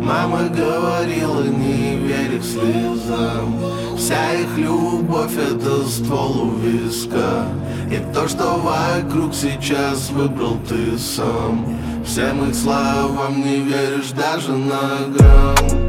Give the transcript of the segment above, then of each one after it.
Мама говорила, не верь их слезам. Вся их любовь — это ствол у виска. И то, что вокруг сейчас выбрал ты сам. Всем их словам не веришь даже на грамм.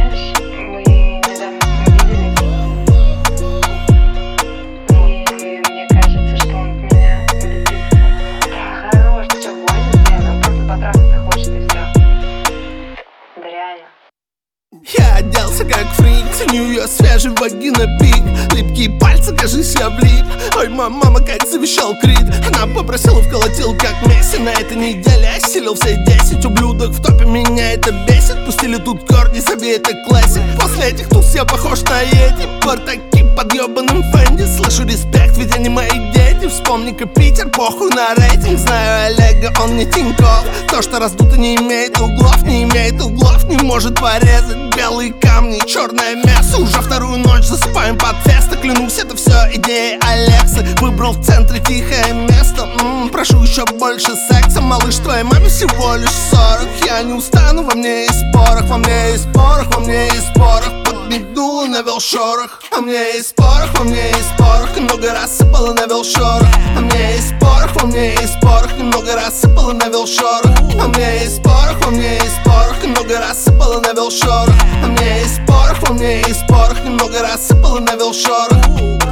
Я оделся как фрик, ценю ее свежий вагина пик. Липкие пальцы, кажись, я влип. Ой, мама, как завещал Крид. Она попросила, вколотил как Месси. На этой неделе осилил все 10 ублюдок в топе, меня это бесит. Пустили тут корни, забей, это классик. После этих туз я похож на Йети. Бартаки под ебаным Фэнди. Слышу респект, ведь они мои дети. Вспомни-ка Питер, похуй на рейтинг. Знаю Олега, он не Тинькофф. То, что раздуто, не имеет углов. Не имеет углов, не может порезать. Белые камни, черное мясо. Уже вторую ночь засыпаем под феста. Клянусь, это все идея Алексы. Выбрал в центре тихое место. Прошу еще больше секса. Малыш, твоей маме всего лишь 40. Я не устану, во мне есть порох. Во мне есть порох, во мне есть порох. Подмигнула, навел шорох. Во мне есть порох, во мне есть порох. Немного рассыпала, навел шорох. Во мне есть порох, во мне есть порох. Немного рассыпала, навел шорох. Во мне есть порох, во мне есть порох. Немного рассыпала, навел шорох. Во мне есть порох, во мне есть порох. Немного рассыпала, навел шорох.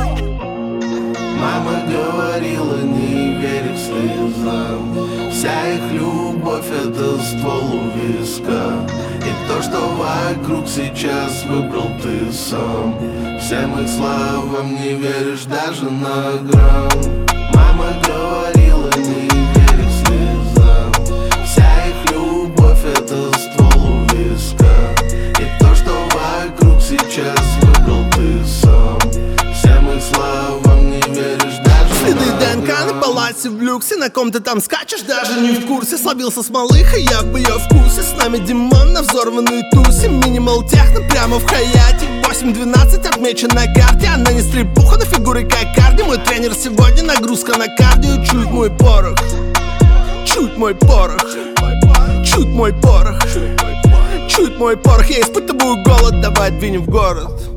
Мама говорила, не верь их слезам. Вся их любовь — это ствол у виска. И то, что вокруг сейчас выбрал ты сам. Всем их словам не веришь даже на грамм. Мама говорила, не верь их слезам. Вся их любовь — это ствол у виска. И то, что вокруг сейчас выбрал ты сам. Всем их словам не веришь даже Следы на ДНК грамм. на палате в люксе. На ком ты там скачешь, даже не в курсе. Словился с малыхой, я в ее вкусе. С нами Димон на взорванной тусе. Минимал техно прямо в Хаяте. 8-12 отмечен на карте. Она не стрипуха, но фигуры как Карди. Мой тренер сегодня, нагрузка на кардио. Чуть мой порох, чуть мой порох, чуть мой порох, чуть мой порох. Я испытываю голод, давай двинем в город.